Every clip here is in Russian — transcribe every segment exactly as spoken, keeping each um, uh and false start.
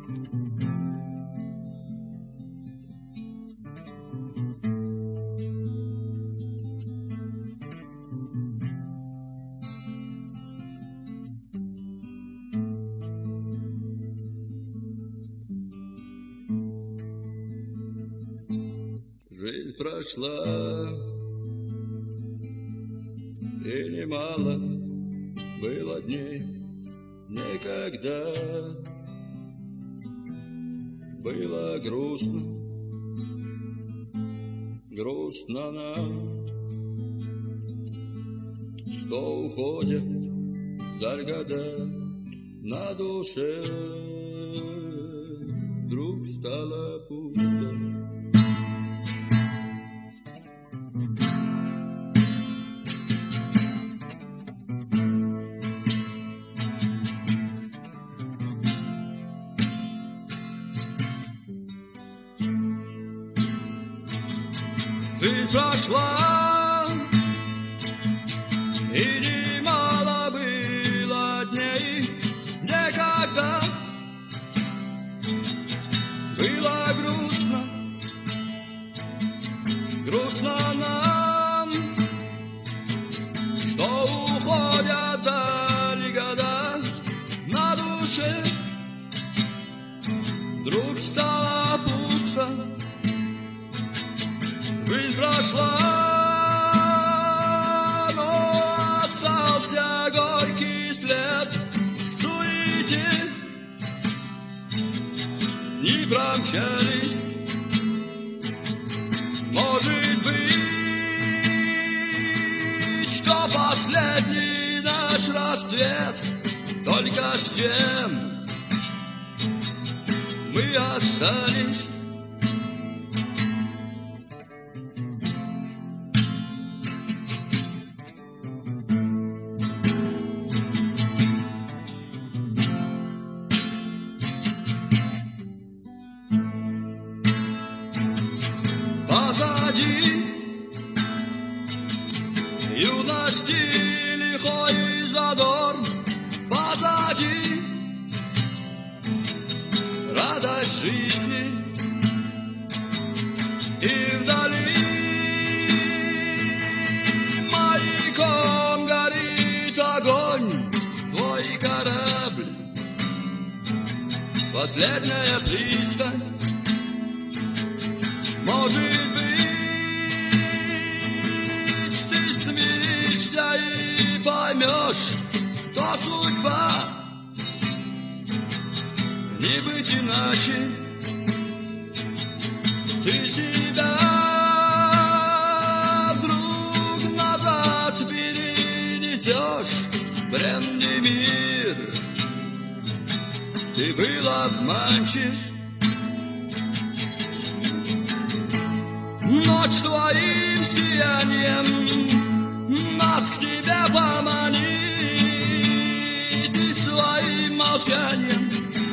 Жизнь прошла, и немало было дней, никогда было грустно, грустно нам, что уходят вдаль года, на душе вдруг стало пусто. Жизнь прошла, и немало было дней, никогда было грустно, грустно нам, что уходят дали года, на душе вдруг стало пусто. Жизнь прошла, но остался горький след в суете. Не промчались, может быть, что последний наш расцвет, только с тем мы остались. Позади юности лихой задор, позади радость жизни, и вдали маяком горит огонь, твой корабль, последняя пристань. Может быть, ты смиришься и поймешь, что судьба не быть иначе. Ты себя вдруг назад перенесешь, бренный мир, ты был обманчив. Ночь твоим сиянием нас к тебе поманит, и своим молчанием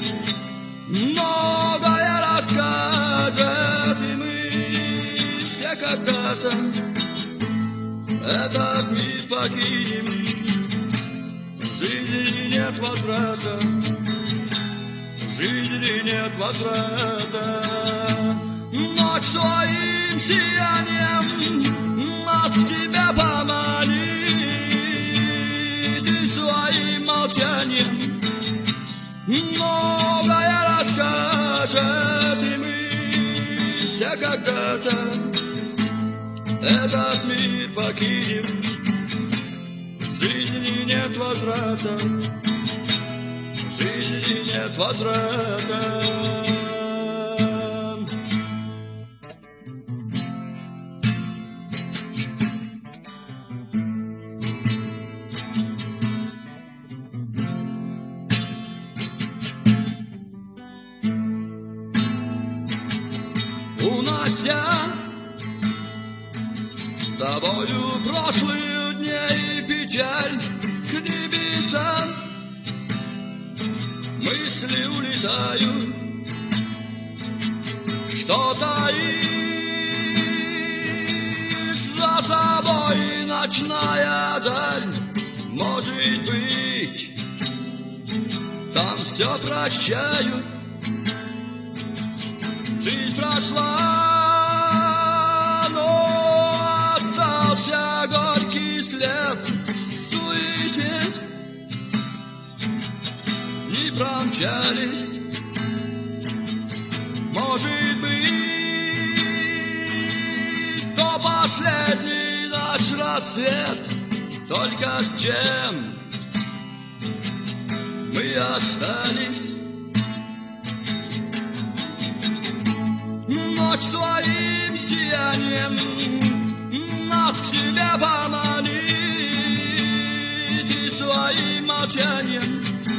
многое расскажет, и мы все когда-то этот мир покинем. В жизни нет возврата, в жизни нет возврата. Ночь своим сиянием нас к тебе поманит, и своим молчанием многое расскажет, и мы все когда-то этот мир покинем. В жизни нет возврата, в жизни нет возврата. Унося с тобою прошлые дни и печаль к небесам, мысли улетают, что таит за собой ночная даль. Может быть, там все прощают, Жизнь прошла, но остался горький след в суете. Не промчались, может быть, то последний наш рассвет. Только с чем мы остались? Ночь своим сиянием нас к себе поманит, и своим молчанием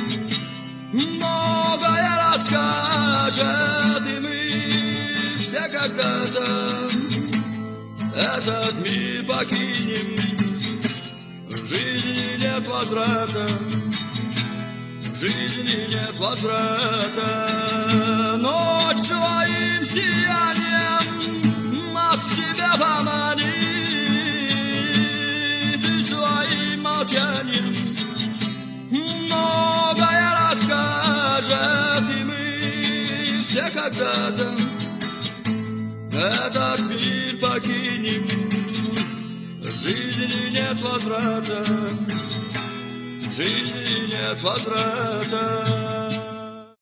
многое расскажет, и мы все когда-то этот мир покинем. В жизни нет возврата, в жизни нет возврата. Ночь своим сиянием нас к себе поманит, и своим молчанием многое расскажет, и мы все когда-то этот мир покинем. В жизни нет возврата, в жизни нет возврата.